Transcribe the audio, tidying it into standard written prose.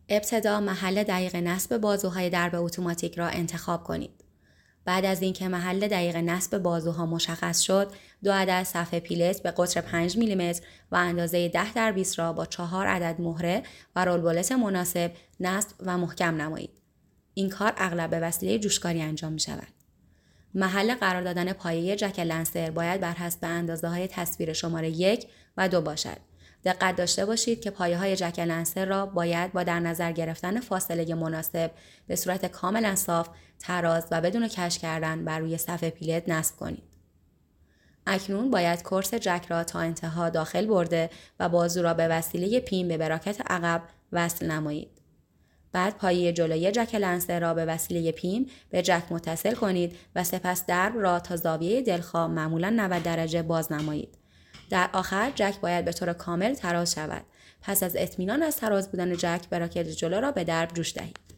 ابتدا محل دقیق نصب بازوهای درب اتوماتیک را انتخاب کنید. بعد از اینکه محل دقیق نصب بازوها مشخص شد، 2 عدد صفحه پیلت به قطر 5 میلیمتر و اندازه 10x20 را با 4 عدد مهره و رول بولت مناسب نصب و محکم نمایید. این کار اغلب به وسیله جوشکاری انجام می شود. محل قرار دادن پایه جک لنسر باید بر حسب اندازه‌های تصویر شماره 1 و 2 باشد. دقت داشته باشید که پایه‌های جک لنسر را باید با در نظر گرفتن فاصله مناسب به صورت کاملا صاف، تراز و بدون کج کردن بر روی صفحه پیلت نصب کنید. اکنون باید کرس جک را تا انتها داخل برده و بازو را به وسیله پین به براکت عقب وصل نمایید. بعد پایه جلویی جک لنسر را به وسیله پین به جک متصل کنید و سپس درب را تا زاویه دلخواه معمولاً 90 درجه باز نمایید. در آخر جک باید به طور کامل تراز شود. پس از اطمینان از تراز بودن جک، براکت جلو را به درب جوش دهید.